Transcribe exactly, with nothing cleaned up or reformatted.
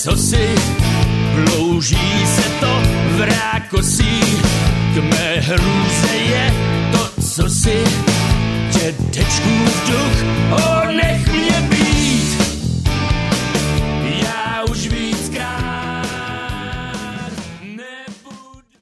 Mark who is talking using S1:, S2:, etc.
S1: co si, plouží se to v rákosí, k mé hrůze je to, co si, dědečkův duch, oh,